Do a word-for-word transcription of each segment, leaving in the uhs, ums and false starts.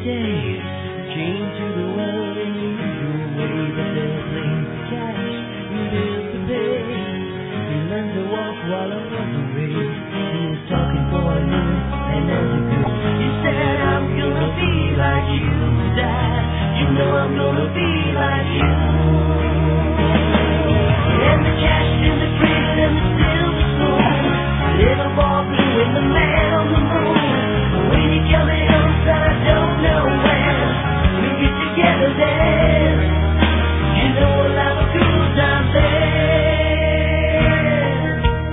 day. Came to the world in the usual way, but there's lanes to cash and bills to pay. He learned to walk while I was away. He was talking for a minute, and as he could, he said, I'm gonna be like you, Dad. You know I'm gonna be like you. And the cash in the cradle and the silver spoon, little ball blue and the man on the moon. When you come home, son, I don't know when we'll get together then. You know we'll have a good time then.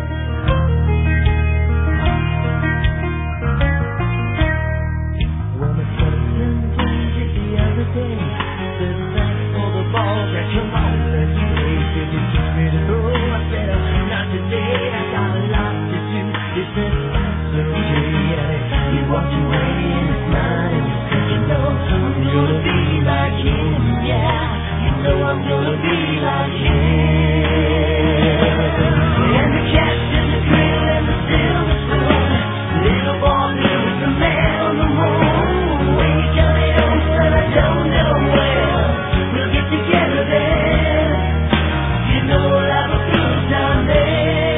Well, my cousin told it the other day. Said thanks for the ball, that come on, let's play. Said you teach me to throw, I said not today, I got a lot to do. He said that's okay, yeah. He walked away in his mind and he said, you know, I'm gonna be like him, yeah. You know I'm gonna be like him. And the cat's in the cradle and the silver spoon, little boy blue is the man on the moon. When you come home, son, I don't know when we'll get together then. You know we'll have a good time then.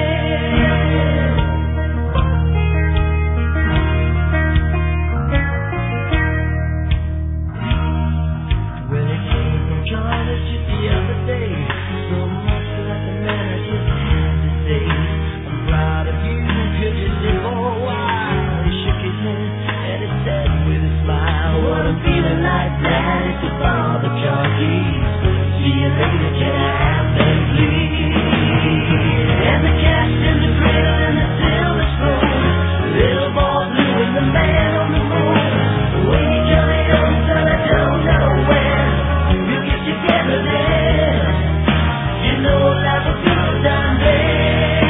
Well, it came from Charlotte just the other day. So much like the man I just had to say. I'm proud of you, cause you stayed for a while. He shook his head and he said with a smile, what I'm feeling like that is the father car keys. See you later, can I have them please? And the cash in the cradle and the silver spoon, little boy blue and the man on the moon. When you come home, son, I don't know when we'll get together then. You know we'll have a good time then.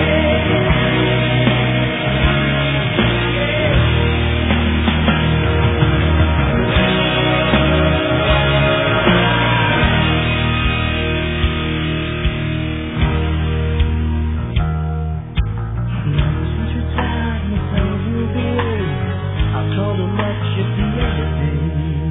Since we're tired, my son's moved away. I called him up just the other day.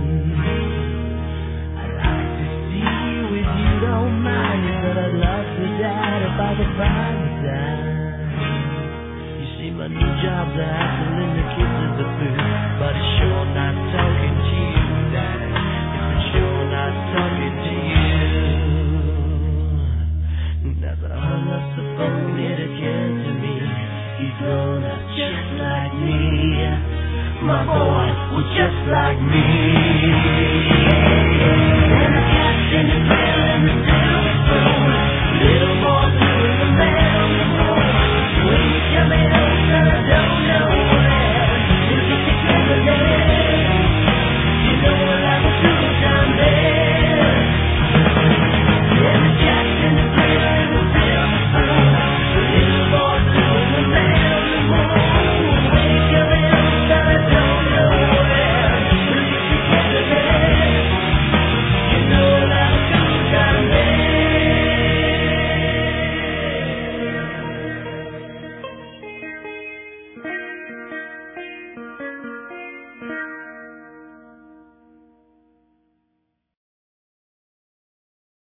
I'd like to see you if you don't mind. He said I'd love to, Dad, if I could find the time. You see, my new job's a hassle and the kids is the food, but it's sure not talking to you, Dad. It's sure not talking to you. As I hung up the phone, it occurred to me, he's grown up just like me. My boy was just like me.